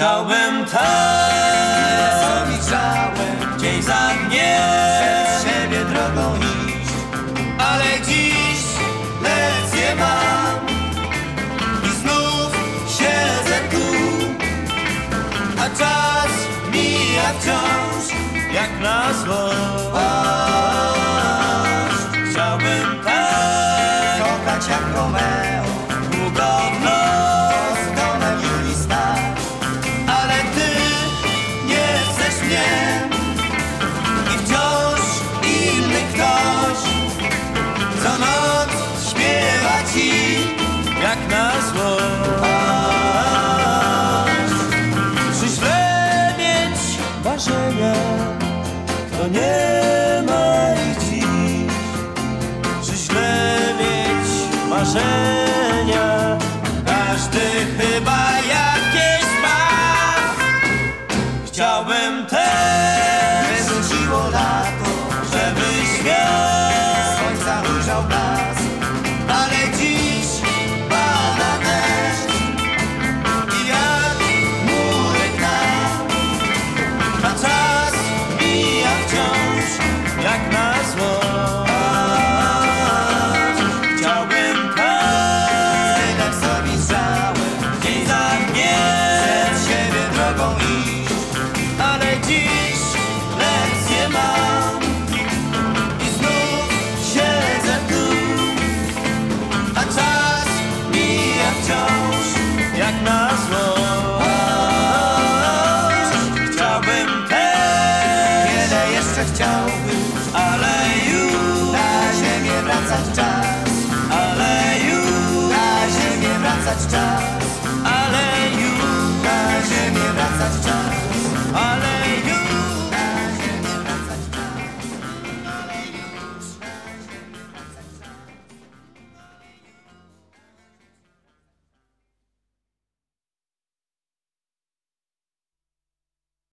Chciałbym tak grzałem, dzień za dniem przed siebie drogą iść, ale dziś lekcje mam i znów siedzę tu, a czas mija wciąż jak na złość. Chciałbym tak kochać jak Romeo, długo w noc, z domem Julii stać, ale ty nie chcesz mnie i wciąż inny ktoś co noc śpiewa ci jak na złość. Czy źle mieć marzenia, kto nie ma ich dziś? Czy źle mieć marzenia, każdy chyba jakieś ma. Chciałbym też, by wróciło lato, żeby świat słońca ujrzał blask, ale dziś pada deszcz i jak murek nam, a czas mija wciąż jak na złość. Chciałbym tak tyle w sobie zżałem, dzień za dniem przed siebie drogą iść, ale dziś lekcje mam i znów siedzę tu, a czas mija wciąż jak na złość. Chciałbym też, wiele jeszcze chciałbym, ale już, na ziemię wracać czas, ale już, na ziemię wracać czas, ale już. na ziemię wracać czas.